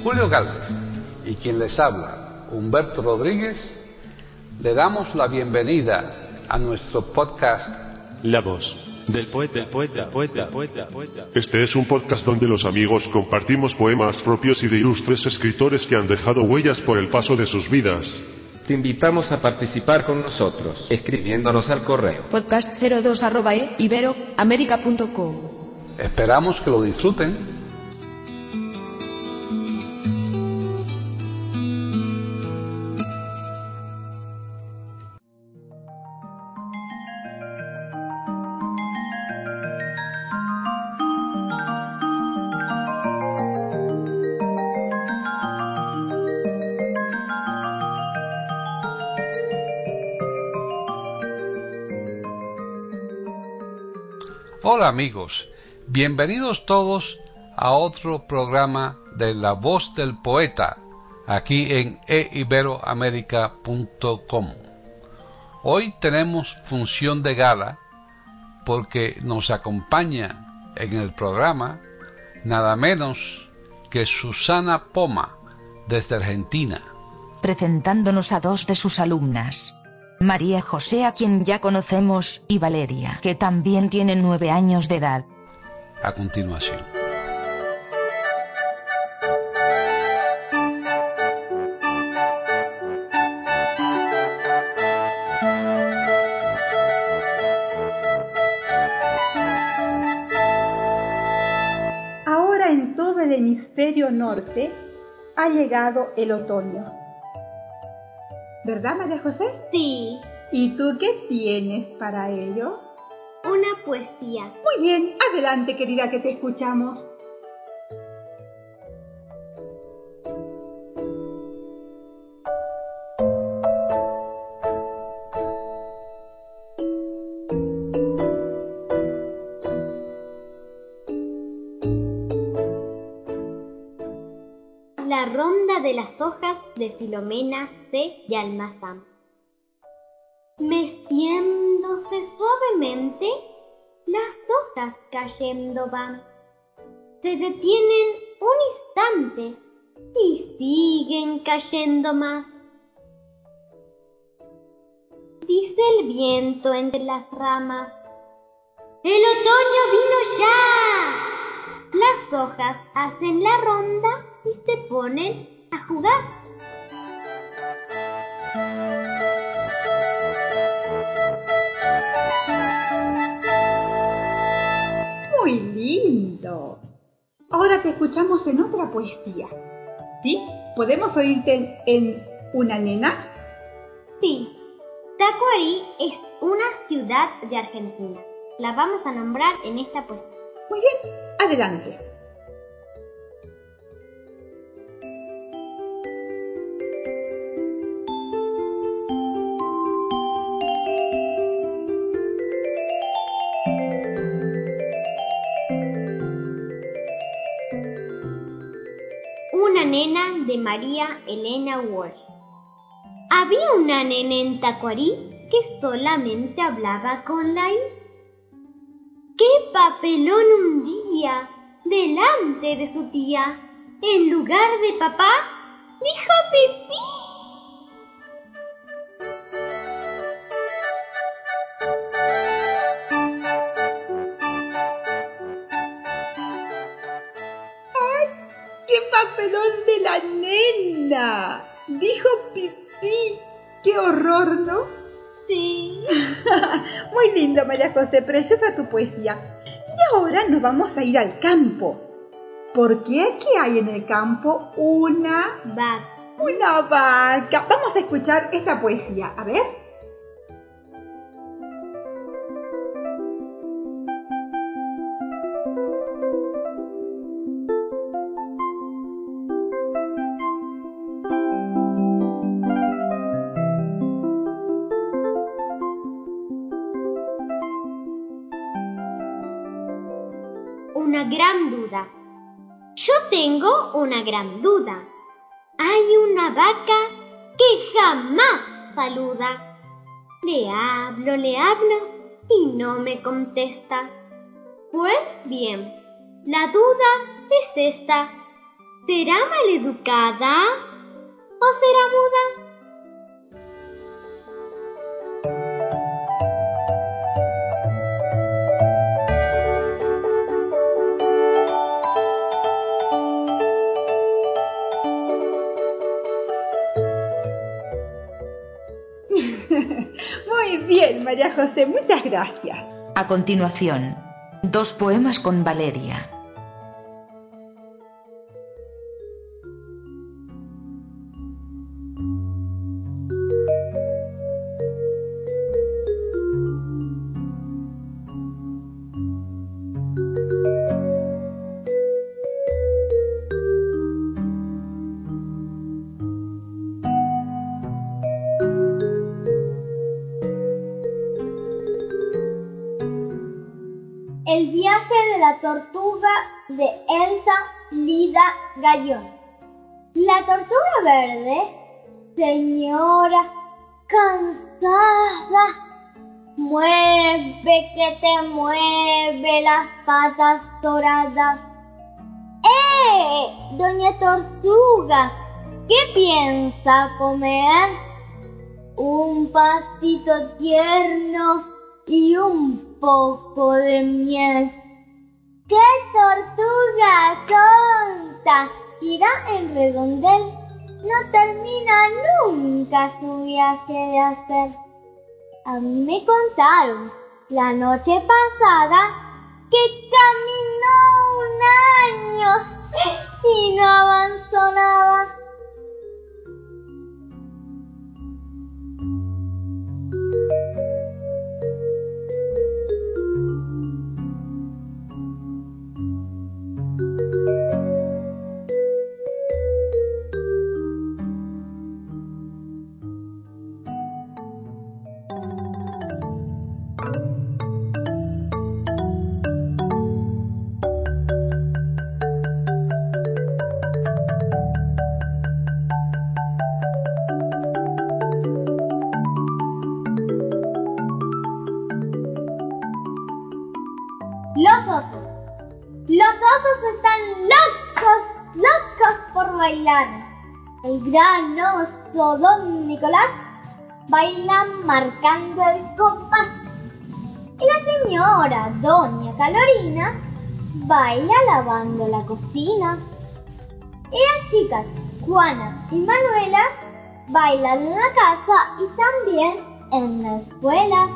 Julio Galvez y quien les habla, Humberto Rodríguez, le damos la bienvenida a nuestro podcast La voz del poeta. Este es un podcast donde los amigos compartimos poemas propios y de ilustres escritores que han dejado huellas por el paso de sus vidas. Te invitamos a participar con nosotros, escribiéndonos al correo podcast02@iberoamerica.com. Esperamos que lo disfruten. Hola amigos, bienvenidos todos a otro programa de La Voz del Poeta, aquí en eiberoamerica.com. Hoy tenemos función de gala porque nos acompaña en el programa nada menos que Susana Poma, desde Argentina. Presentándonos a dos de sus alumnas. María José, a quien ya conocemos, y Valeria, que también tiene 9 años de edad. A continuación. Ahora en todo el hemisferio norte ha llegado el otoño. ¿Verdad, María José? Sí. ¿Y tú qué tienes para ello? Una poesía. Muy bien, adelante, querida, que te escuchamos. La ronda de las hojas de Filomena C. de Almazán. Meciéndose suavemente, las hojas cayendo van. Se detienen un instante y siguen cayendo más. Dice el viento entre las ramas: ¡el otoño vino ya! Las hojas hacen la ronda y se ponen a jugar. Muy lindo. Ahora te escuchamos en otra poesía. ¿Sí? ¿Podemos oírte en Una nena? Sí. Tacuarí es una ciudad de Argentina. La vamos a nombrar en esta poesía. Muy bien, adelante. Una nena de María Elena Walsh. Había una nena en Tacuarí que solamente hablaba con la I. ¡Qué papelón un día! Delante de su tía, en lugar de papá, dijo pipí. ¡Qué papelón de la nena! Dijo pipí. ¡Qué horror!, ¿no? Sí. Muy lindo, María José, preciosa tu poesía. Y ahora nos vamos a ir al campo. ¿Por qué? ¿Qué hay en el campo? Una vaca. Vamos a escuchar esta poesía. A ver. Una gran duda. Yo tengo una gran duda. Hay una vaca que jamás saluda. Le hablo y no me contesta. Pues bien, la duda es esta. ¿Será maleducada o será muda? Muy bien, María José, muchas gracias. A continuación, 2 poemas con Valeria. El viaje de la tortuga de Elsa Lida Gallón. La tortuga verde, señora, cansada, mueve que te mueve las patas doradas. Doña Tortuga, ¿qué piensa comer? Un pastito tierno y un poco de miel. ¡Qué tortuga tonta! Irá en redondel, no termina nunca su viaje de hacer. A mí me contaron la noche pasada que caminó 1 año y no avanzó nada. Los osos. Los osos están locos por bailar. El gran oso Don Nicolás baila marcando el compás. Y la señora Doña Calorina baila lavando la cocina. Y las chicas Juana y Manuela bailan en la casa y también en la escuela.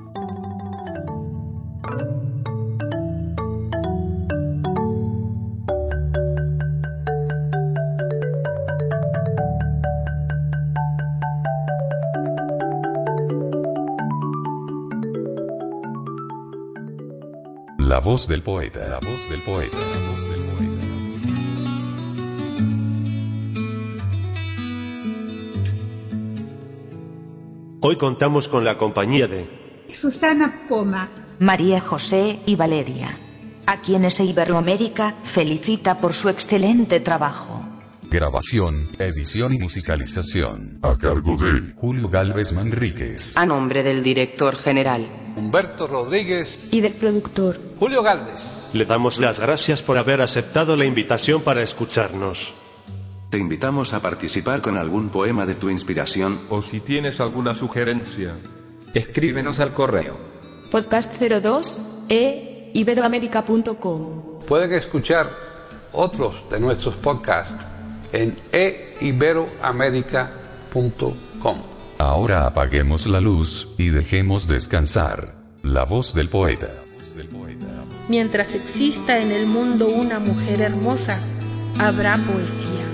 La voz del poeta, la voz del poeta, la voz del poeta. Hoy contamos con la compañía de Susana Poma, María José y Valeria, a quienes Iberoamérica felicita por su excelente trabajo. Grabación, edición y musicalización. A cargo de Julio Gálvez Manríquez. A nombre del director general Humberto Rodríguez y del productor Julio Gálvez. Le damos las gracias por haber aceptado la invitación para escucharnos. Te invitamos a participar con algún poema de tu inspiración. O si tienes alguna sugerencia, escríbenos al correo podcast02@iberoamerica.com. Pueden escuchar otros de nuestros podcasts en iberoamerica.com. Ahora apaguemos la luz y dejemos descansar la voz del poeta. Mientras exista en el mundo una mujer hermosa, habrá poesía.